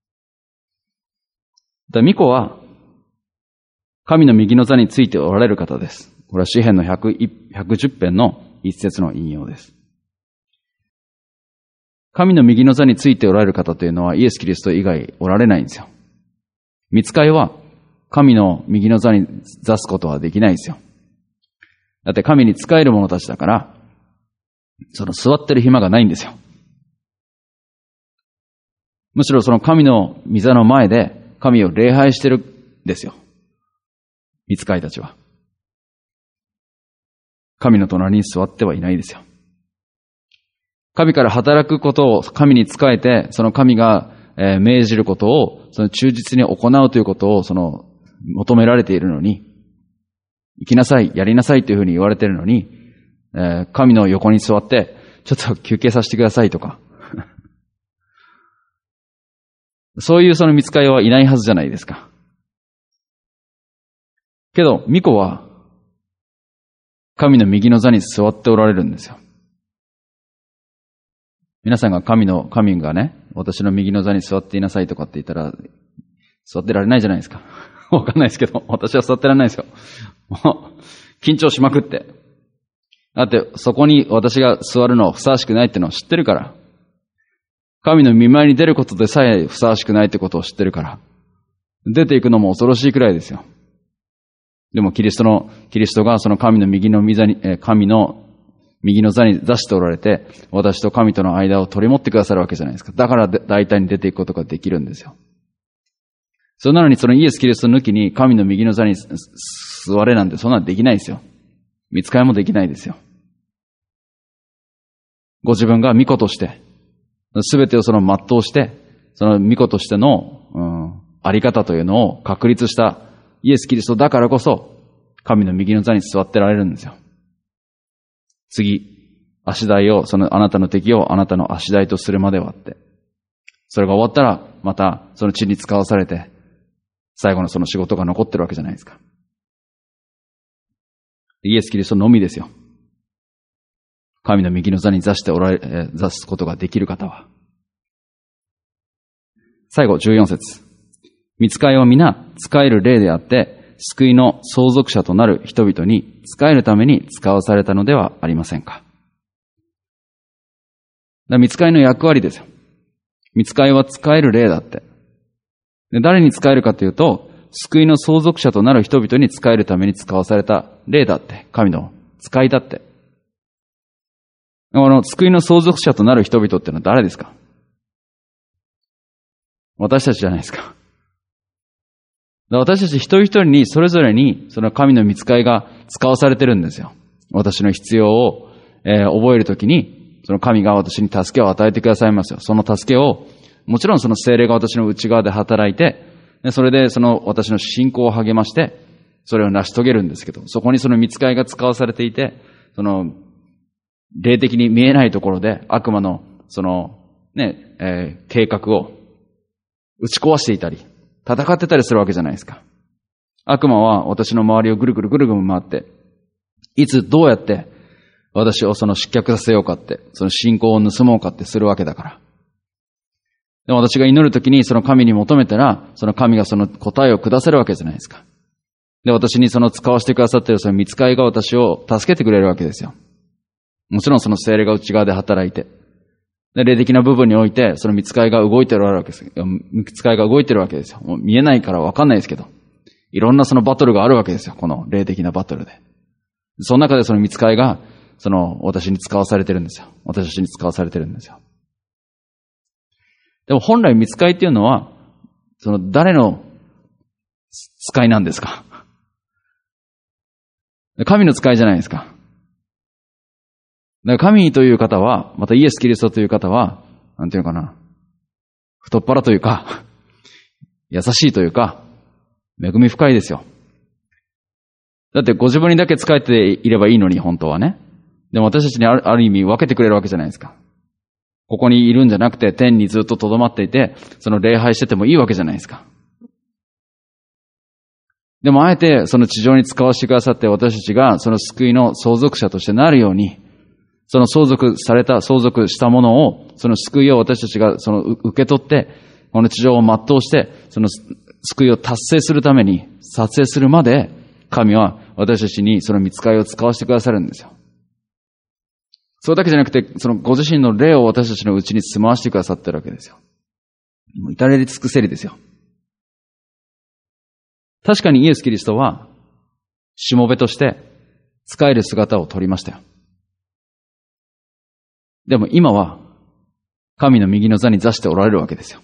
だ巫女は、神の右の座についておられる方です。これは詩編のひゃくじゅっ編の一節の引用です。神の右の座についておられる方というのはイエス・キリスト以外おられないんですよ。御使いは神の右の座に座すことはできないんですよ。だって神に仕える者たちだから、その座ってる暇がないんですよ。むしろその神の御座の前で神を礼拝してるんですよ。御使いたちは。神の隣に座ってはいないですよ。神から働くことを神に仕えて、その神が命じることをその忠実に行うということをその求められているのに、行きなさい、やりなさいというふうに言われているのに、えー、神の横に座って、ちょっと休憩させてくださいとか。そういうその御使いはいないはずじゃないですか。けど、巫女は、神の右の座に座っておられるんですよ。皆さんが神の、神がね、私の右の座に座っていなさいとかって言ったら、座ってられないじゃないですか。わかんないですけど、私は座ってられないですよ。もう、緊張しまくって。だって、そこに私が座るのはふさわしくないってのを知ってるから。神の御前に出ることでさえふさわしくないってことを知ってるから。出ていくのも恐ろしいくらいですよ。でもキリストの、キリストがその神の右の御座に、え神の右の座に座しておられて、私と神との間を取り持ってくださるわけじゃないですか。だから大体に出ていくことができるんですよ。それなのにそのイエス・キリスト抜きに神の右の座に座れなんてそんなのできないですよ。御使いもできないですよ。ご自分が御子として、すべてをその全うして、その御子としての、うん、あり方というのを確立したイエス・キリストだからこそ、神の右の座に座ってられるんですよ。次、足台を、そのあなたの敵をあなたの足台とするまではって。それが終わったら、またその地に使わされて、最後のその仕事が残ってるわけじゃないですか。イエス・キリストのみですよ。神の右の座に座しておられ、え座すことができる方は。最後、じゅうよん節。御使いは皆仕える霊であって、救いの相続者となる人々に仕えるために使わされたのではありませんか。だ御使いの役割ですよ。御使いは使える霊だって。で誰に使えるかというと、救いの相続者となる人々に使えるために使わされた霊だって。神の使いだって。この救いの相続者となる人々ってのは誰ですか？私たちじゃないですか。私たち一人一人にそれぞれにその神の御使いが使わされてるんですよ。私の必要を、えー、覚えるときにその神が私に助けを与えてくださいますよ。その助けをもちろんその聖霊が私の内側で働いて、それでその私の信仰を励ましてそれを成し遂げるんですけど、そこにその御使いが使わされていて、その霊的に見えないところで悪魔のそのね、えー、計画を打ち壊していたり、戦ってたりするわけじゃないですか。悪魔は私の周りをぐるぐるぐるぐる回って、いつどうやって私をその失脚させようかって、その信仰を盗もうかってするわけだから。でも私が祈るときにその神に求めたら、その神がその答えを下せるわけじゃないですか。で、私にその使わせてくださっているその御使いが私を助けてくれるわけですよ。もちろんその聖霊が内側で働いて、で霊的な部分において、その御使いが動いてるわけです。御使いが動いてるわけですよ。もう見えないからわかんないですけど、いろんなそのバトルがあるわけですよ。この霊的なバトルで。その中でその御使いが、その私に使わされてるんですよ。私たちに使わされてるんですよ。でも本来御使いっていうのは、その誰の使いなんですか？神の使いじゃないですか。だから神という方は、またイエス・キリストという方は、なんていうのかな、太っ腹というか、優しいというか、恵み深いですよ。だってご自分にだけ仕えていればいいのに、本当はね。でも私たちにある、ある意味分けてくれるわけじゃないですか。ここにいるんじゃなくて、天にずっと留まっていて、その礼拝しててもいいわけじゃないですか。 でもあえてその地上に使わせてくださって、私たちがその救いの相続者としてなるように、その相続された、相続したものを、その救いを私たちがその受け取って、この地上を全うして、その救いを達成するために、撮影するまで、神は私たちにその御使いを使わせてくださるんですよ。それだけじゃなくて、そのご自身の霊を私たちのうちに住まわしてくださってるわけですよ。もう至れり尽くせりですよ。確かにイエス・キリストは、しもべとして使える姿を取りましたよ。でも今は、神の右の座に座しておられるわけですよ。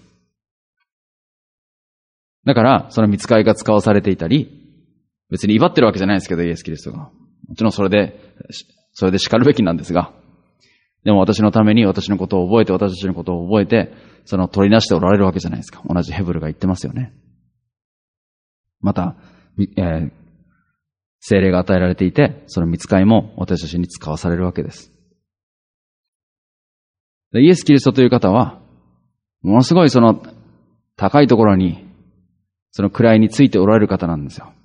だから、その御使いが使わされていたり、別に威張ってるわけじゃないですけど、イエス・キリストが。もちろんそれで、それで叱るべきなんですが、でも私のために私のことを覚えて、私たちのことを覚えて、その取りなしておられるわけじゃないですか。同じヘブルが言ってますよね。また、えー、聖霊が与えられていて、その御使いも私たちに使わされるわけです。でイエス・キリストという方は、ものすごいその高いところに、その位についておられる方なんですよ。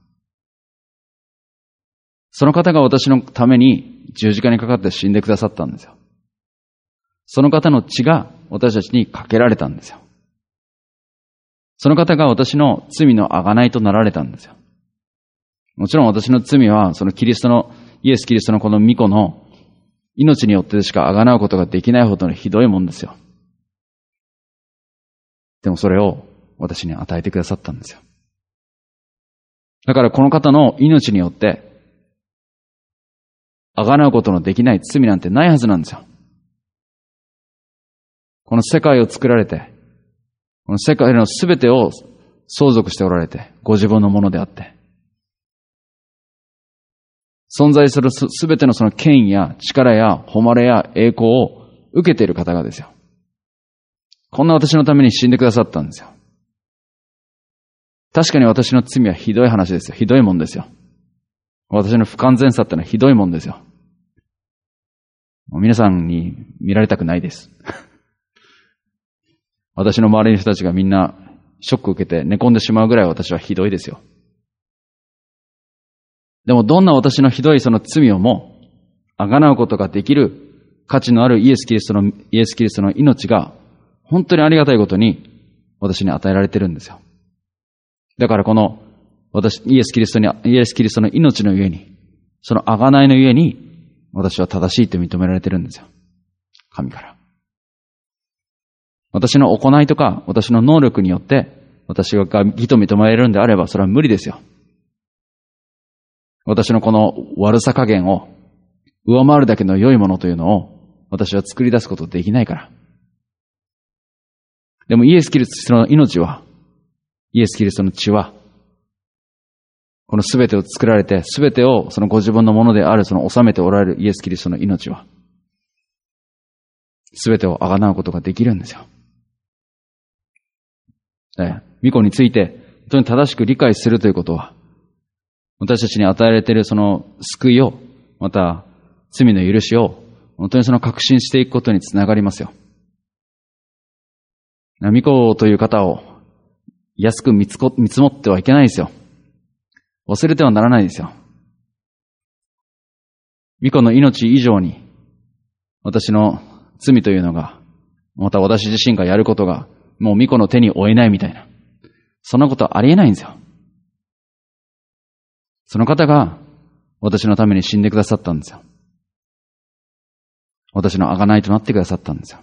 その方が私のために十字架にかかって死んでくださったんですよ。その方の血が私たちにかけられたんですよ。その方が私の罪の贖いとなられたんですよ。もちろん私の罪は、そのキリストの、イエス・キリストのこの御子の命によってしか贖うことができないほどのひどいもんですよ。でもそれを私に与えてくださったんですよ。だからこの方の命によって、贖うことのできない罪なんてないはずなんですよ。この世界を作られて、この世界のすべてを相続しておられて、ご自分のものであって、存在するすべてのその権威や力や誉れや栄光を受けている方がですよ。こんな私のために死んでくださったんですよ。確かに私の罪はひどい話ですよ。ひどいもんですよ。私の不完全さってのはひどいもんですよ。もう皆さんに見られたくないです。私の周りの人たちがみんなショックを受けて寝込んでしまうぐらい私はひどいですよ。でもどんな私のひどいその罪をも贖うことができる価値のあるイエス・キリストの、イエス・キリストの命が本当にありがたいことに私に与えられてるんですよ。だからこの私、イエス・キリストに、イエス・キリストの命のゆえに、その贖いのゆえに私は正しいと認められてるんですよ。神から。私の行いとか私の能力によって私が義と認められるんであればそれは無理ですよ。私のこの悪さ加減を上回るだけの良いものというのを私は作り出すことできないから。でもイエス・キリストの命は、イエス・キリストの血は、このすべてを作られて、すべてをそのご自分のものである、その治めておられるイエス・キリストの命は、すべてを贖うことができるんですよ。ね、御子について本当に正しく理解するということは、私たちに与えられているその救いを、また罪の許しを、本当にその確信していくことにつながりますよ。御子という方を安く見積もってはいけないですよ。忘れてはならないですよ。御子の命以上に、私の罪というのが、また私自身がやることが、もう御子の手に負えないみたいな。そんなことはありえないんですよ。その方が私のために死んでくださったんですよ。私の贖いとなってくださったんですよ。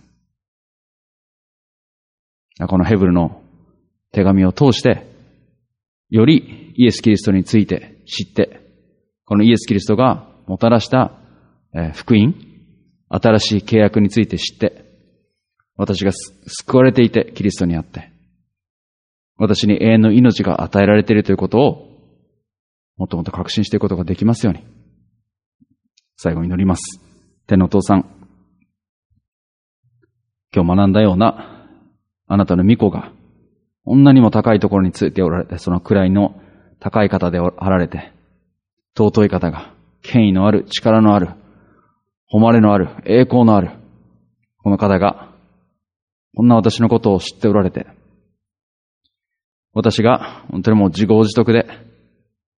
このヘブルの手紙を通して、よりイエス・キリストについて知って、このイエス・キリストがもたらした福音、新しい契約について知って、私が救われていてキリストにあって、私に永遠の命が与えられているということを、もっともっと確信していくことができますように。最後に祈ります。天のお父さん、今日学んだようなあなたの御子が、こんなにも高いところについておられて、その位の高い方であられて、尊い方が、権威のある、力のある、誉れのある、栄光のある、この方が、こんな私のことを知っておられて、私が本当にもう自業自得で、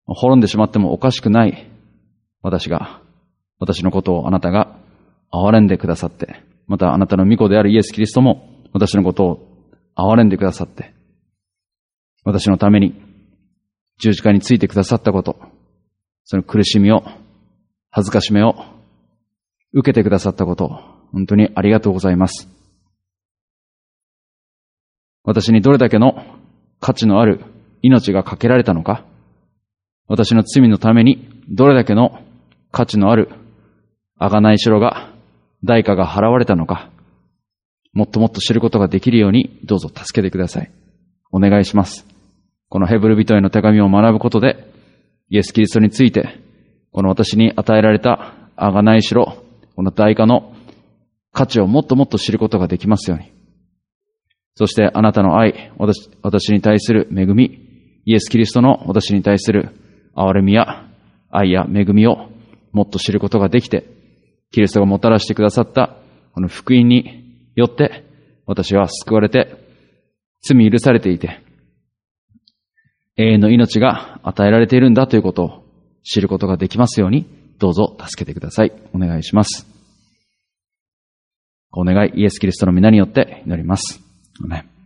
滅んでしまってもおかしくない私が、私のことをあなたが憐れんでくださって、またあなたの御子であるイエス・キリストも私のことを憐れんでくださって、私のために十字架についてくださったこと、その苦しみを、恥ずかしめを受けてくださったことを本当にありがとうございます。私にどれだけの価値のある命がかけられたのか、私の罪のためにどれだけの価値のある贖い代が、代価が払われたのか、もっともっと知ることができるようにどうぞ助けてください。お願いします。このヘブル人への手紙を学ぶことで、イエス・キリストについて、この私に与えられた贖い代、この代価の価値をもっともっと知ることができますように。そしてあなたの愛、私、私に対する恵み、イエス・キリストの私に対する憐れみや愛や恵みをもっと知ることができて、キリストがもたらしてくださったこの福音によって私は救われて罪許されていて永遠の命が与えられているんだということを知ることができますようにどうぞ助けてください。お願いします。お願いイエス・キリストの皆によって祈ります。アメン。